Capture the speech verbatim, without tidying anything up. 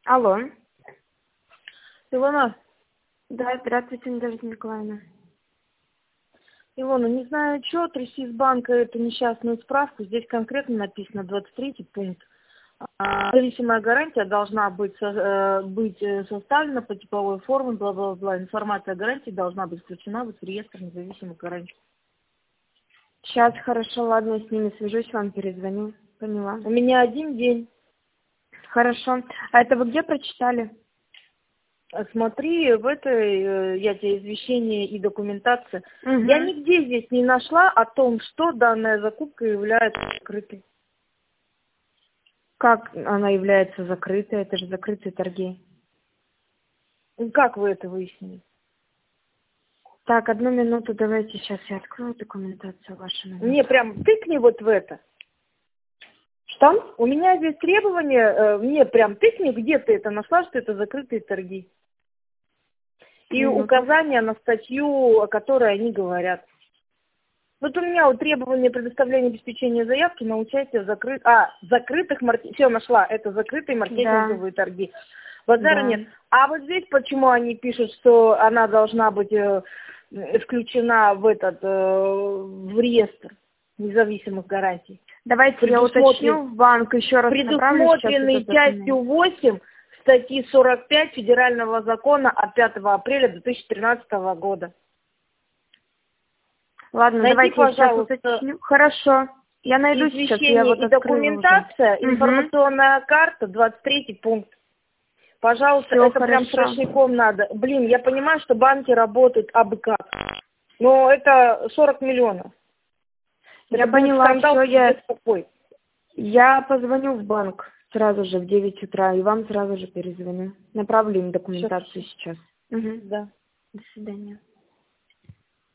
Алло. Илона, Да, здравствуйте, Надежда Николаевна. Илона, не знаю, что, тряси из банка эту несчастную справку. Здесь конкретно написано двадцать третий пункт. А, Зависимая гарантия должна быть, со- э, быть э, составлена по типовой форме, бла-бла-бла. Информация о гарантии должна быть включена в реестр независимых гарантий. Сейчас, хорошо, ладно, я с ними свяжусь, вам перезвоню. Поняла. У меня один день. Хорошо. А это вы где прочитали? А Смотри, в этой, э, я тебе извещение и документация. Угу. Я нигде здесь не нашла о том, что данная закупка является закрытой. Как она является закрытой? Это же закрытые торги. Как вы это выяснили? Так, одну минуту, давайте сейчас я открою документацию вашу минуту. Мне прям тыкни вот в это. Что? У меня здесь требования, э, мне прям тыкни, где ты это нашла, что это закрытые торги. И Минуту. указания на статью, о которой они говорят. Вот у меня вот требования предоставления обеспечения заявки на участие в закрытых... А, закрытых маркетинговых... Все, нашла. Это закрытые маркетинговые Да. торги. Базара Да. нет. А вот здесь почему они пишут, что она должна быть э, включена в этот, э, в реестр независимых гарантий? Давайте я уточню в банк, еще раз направлю сейчас Предусмотренный этот документ. частью восемь статьи сорок пять Федерального закона от пятого апреля две тысячи тринадцатого года. Ладно, Найди, давайте я сейчас пожалуйста, уточню. Хорошо. Я найду сейчас, я извещение вот и открыла уже. документация, Угу. информационная карта, двадцать третий пункт. Пожалуйста, Все это прям хорошо. срочником надо. Блин, я понимаю, что банки работают абы как, но это сорок миллионов. Я Это будет поняла, скандал все, я, пиздец какой. я позвоню в банк сразу же в девять утра и вам сразу же перезвоню. Направлю им Всё, документацию сейчас. Угу. да. До свидания.